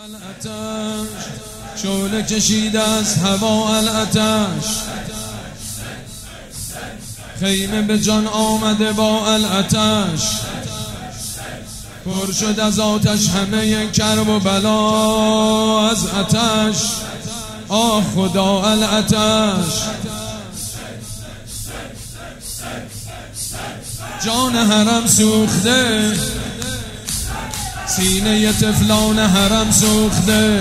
الاتش شعله کشید از هوا الاتش، خیمه به جان آمده با الاتش، پر شد از آتش همه کرب و بلا از آتش. آه خدا الاتش، جان حرم سوخته، سینه طفلان حرم سوخته،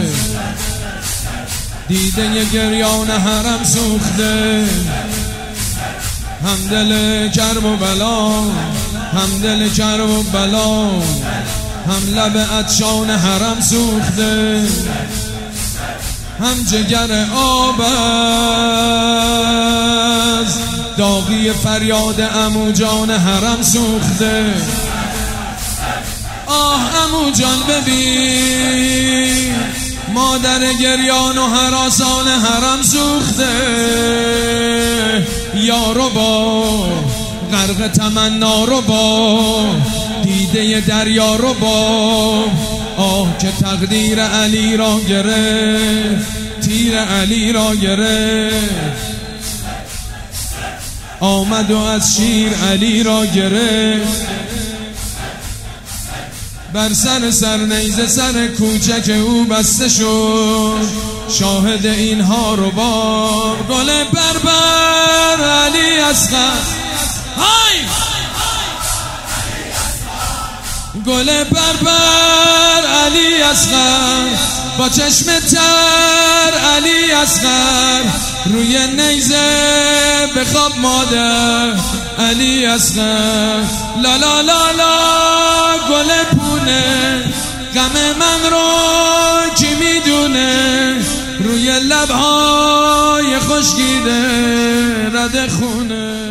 دیده گریان حرم سوخته، هم دل کرب و بلا، هم دل کرب و بلا، هم لب عطشان حرم سوخته، هم جگر آب از داغی فریاد عمو جان حرم سوخته. آه عمو جان ببین، مادر گریان و هراسان حرم سوخته، یارو با غرق تمنا رو با دیده دریا رو با. آه که تقدیر علی را گرفت، تیر علی را گرفت، آمد و از شیر علی را گرفت. بر سر نیزه سر کوچک او بسته شد، شاهد اینها رو با گل بربر علی اصغر. های گل بربر علی اصغر، با چشم تر علی اصغر، روی نیزه بخواب مادر علی اصغر. لا لا لا لا گل پونه، غم من رو کی میدونه، روی لبهای خشکیده رد خونه.